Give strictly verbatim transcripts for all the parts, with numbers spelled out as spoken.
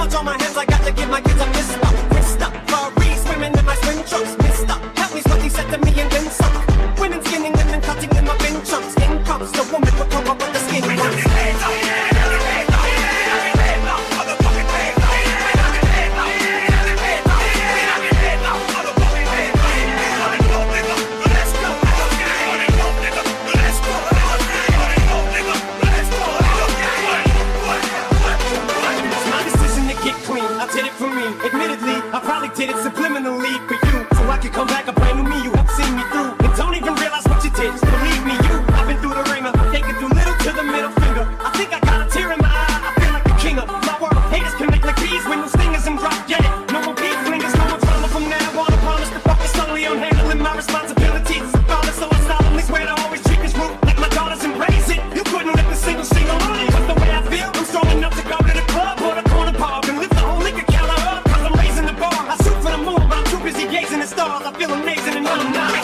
Watch all my hands, I got to give my kids a fist up. Wrist up, Paris, swimming in my swim trunks. Missed up, help me's what he said to me and then suck. Women skinning and then cutting in my bin chunks. In comes the woman will come up with the skin bumps. Admittedly, I probably did it subliminally for you, so I could come back a brand new me. You have seen me through, and don't even realize what you did. Just believe me, you. I've been through the ringer, taking through little to the middle finger. I think I got a tear in my eye. I feel like a king of my world. Haters can make like bees when no stingers and drop. Get it? No more beef flingers, no more drama from now on. I promise to focus solely on handling my responsibilities. Regardless, so I solemnly swear to always treat this root like my daughters and raise it. You couldn't lift a single single on it. But the way I feel, I'm strong enough to go to the club or the corner pub and lift the whole liquor counter up. I shoot for the moon, but I'm too busy gazing at stars. I feel amazing and I'm not.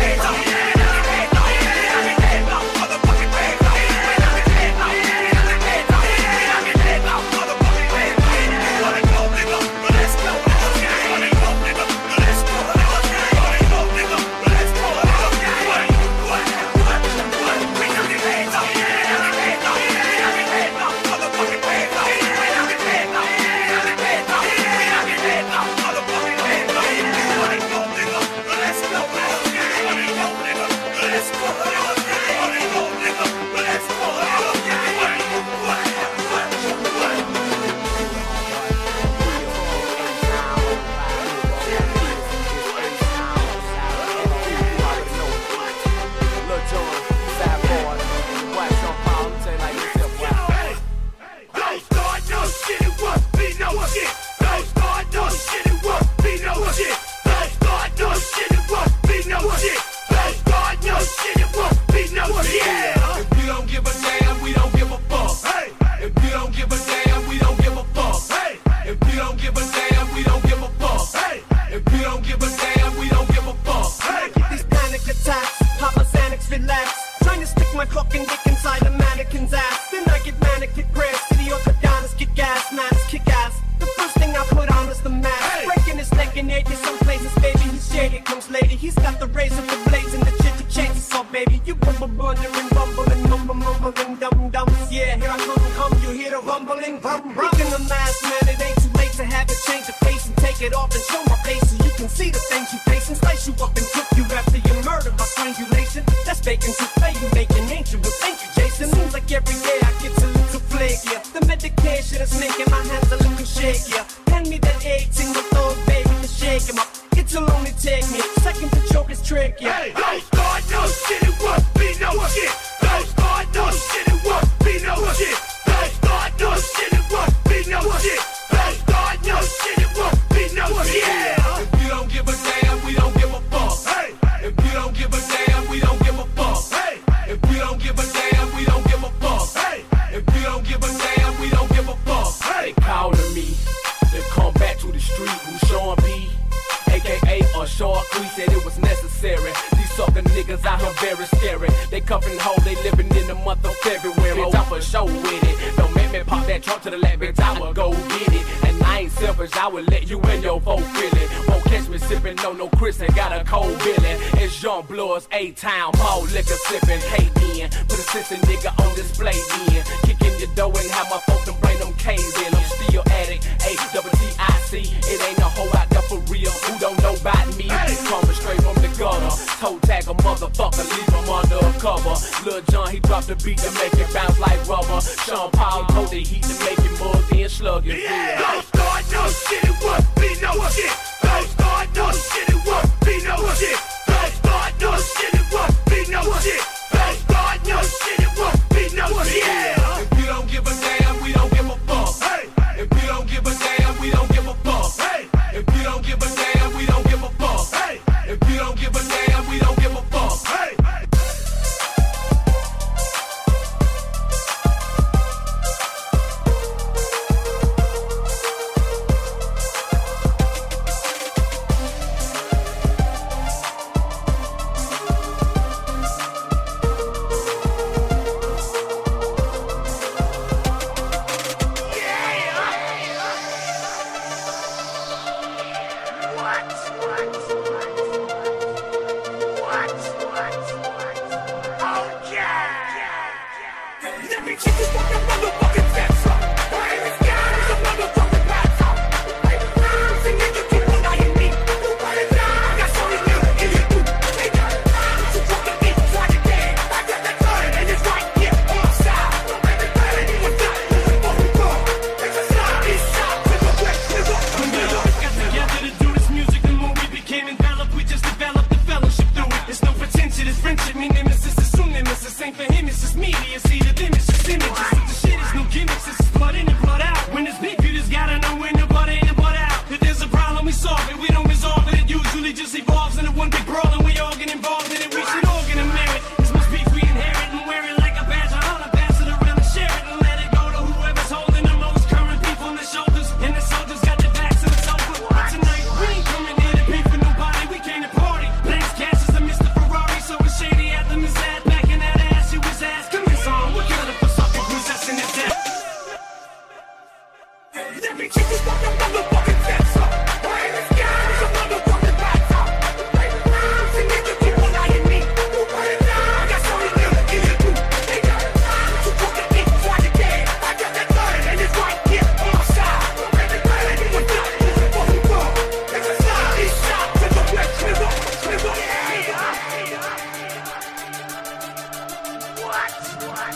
A-Town, Paul liquor sippin', hate in. Put a sister nigga on display in. Kickin' your dough and have my folks and bring them K's in. I'm still addict, A double T I C. It ain't a hoe out there for real who don't know about me. Coming straight from the gutter. Toe tag a motherfucker, leave him under a cover. Lil Jon, he dropped the beat to make it bounce like rubber. Sean Paul told the heat to make it mud and slug it. Yeah. Don't start no shit, it won't be no shit. Don't start no shit, it won't be no shit. Don't start no shit, it won't be no shit. Don't start no shit, it won't be no shit. Yeah. If you don't give a damn, we don't give a fuck. Hey. If you don't give a damn, we don't give a fuck. Hey. If you don't give a damn, we don't give a fuck. Hey. If you don't give a damn, we don't give a fuck. Hey. Let me take this fucking motherfucking fence up. Why in the sky is a motherfucking lights up? Right now, see niggas people lying me. Who put it down? I got so many niggas in the group. They got a time to fucking eat twice a day. I got that gun and it's right here on my side. From every planet in the dark, this is what we want. It's a side, it's shot to the west river, river. Yeah. What? What?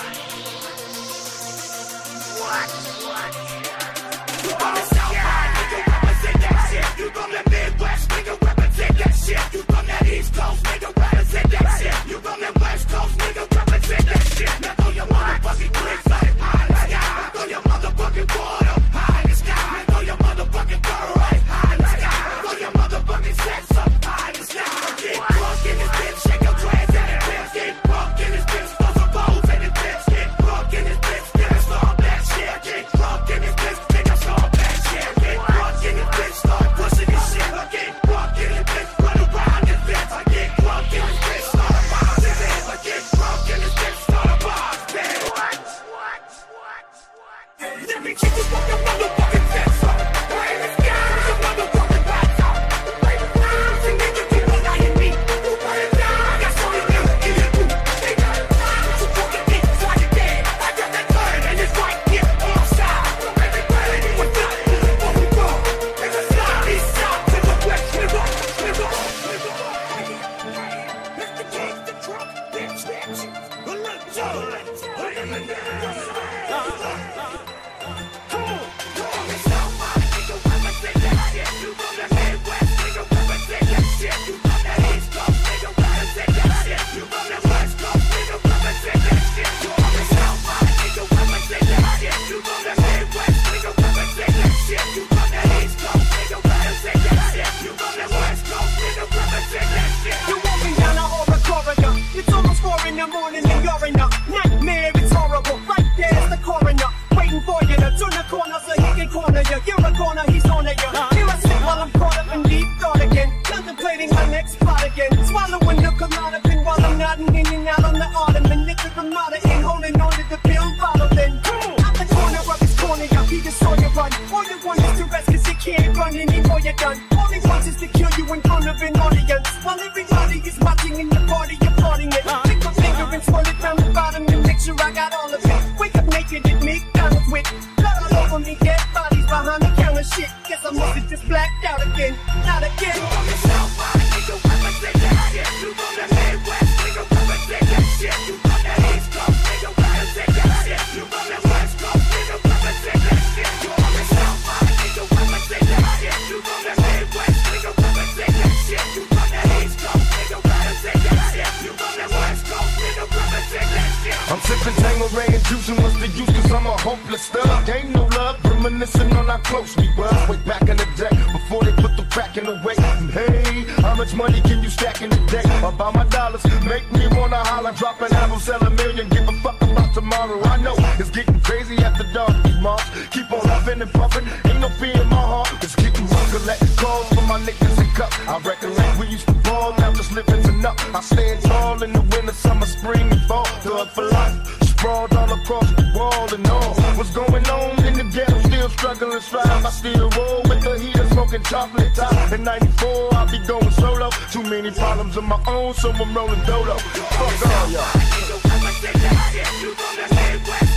What? What? You from the south side, nigga, represent that shit. You from the Midwest, nigga, represent that shit. You from that East Coast, nigga, represent that shit. You from the West Coast, nigga, represent that shit. Now throw your motherfucking clips up high in the sky. Throw your motherfucking board up high in the sky. Throw your motherfucking girl right high in the sky. Throw your motherfucking sex up high in the sky. Get drunk in this bitch, shake your glass at it, bitch. Get drunk in this bitch, throw some balls at it, bitch. Get drunk in this bitch, get a storm that shit. Get drunk in this bitch, take a storm that shit. Get drunk in this bitch, start pushing this shit. I get drunk in this bitch, run around this bitch. I get drunk in this bitch, start a bomb this bitch. I get drunk in this bitch, start a bomb this bitch. What? What? What? What? Let me take this fucking motherfucking fence up. Why in the sky is a motherfucking lights up? Right now, see niggas people lying me. Who put it down? I got so many niggas in the group. They got a time to fucking eat twice a day. I got that gun and it's right here on my side. From every planet in the dark, this is what we want. It's a side, it's shot to the west river, river, river. It's the gangsta truck, bitch, bitch. Let's go, let's go. Come on. From the south side, nigga, represent that shit. You from the Midwest, nigga, represent that shit. You from the East Coast, nigga, represent that shit. You from the West Coast, nigga, represent that shit. You from the south side, nigga, represent that shit. You from the Midwest, nigga, represent that shit. You from the East Coast, nigga, represent that shit. You from the West Coast, nigga, represent that shit. You're walking down a horror corridor. It's almost four in the morning and you're in a nightmare. It's horrible. Right there's the coroner waiting for you to turn the corner so he can corner you. You're a corner, he's on you. Here I sit while I'm caught up in deep thought again, contemplating my next spot again. Swallowing the Klonopin while I'm nodding in and out on the ottoman. Liquor I'm not in, holding on to the pill bottle then. Out the corner of his corner, y'all he just saw you run. All you want is to rest cause you can't run anymore, you're done. All he wants is to kill you in front of an audience. While everybody is watching in the party, you're partying it. Pick my finger and swirl it down the bottom and make sure I got all of it. Wake up naked at McDonald's with blood all over me, dead bodies behind the counter shit. Guess I must have just blacked out again, not again. You from the south side, nigga, represent that shit. You from the Midwest, nigga, represent that shit. You from the East Coast, nigga, represent that shit. You from the West Coast, nigga, represent that shit. You from the south side, nigga, represent that shit. You from the Midwest, nigga, represent that shit. You from the East Coast, nigga, represent that shit. You from the West Coast, nigga, represent that shit. I'm sipping Tangeray and juicing what's the use cause I'm a hopeless thug. Ain't no love, reminiscing on how close we were. Way back in the day, before they put the crack in the way. And hey, how much money can you stack in a day? About my dollars, make me wanna holler. Drop an album, sell a million, give a fuck about tomorrow. I know it's getting crazy after dark, these months. Keep on huffing and puffing, ain't no fear in my heart. It's getting rough, collect calls for my niggas and cup. I recollect we used to ball, now just living's enough. I stand tall in the winter, summer, spring, and fall. Thug for life, sprawled all across the wall and all. What's going on in the ghetto? Still struggling, strive. I still roll with the heater, smoking chocolate top. In ninety-four, I'll be going solo. Too many problems of my own, so I'm rolling dolo. Fuck all y'all. You from the Midwest,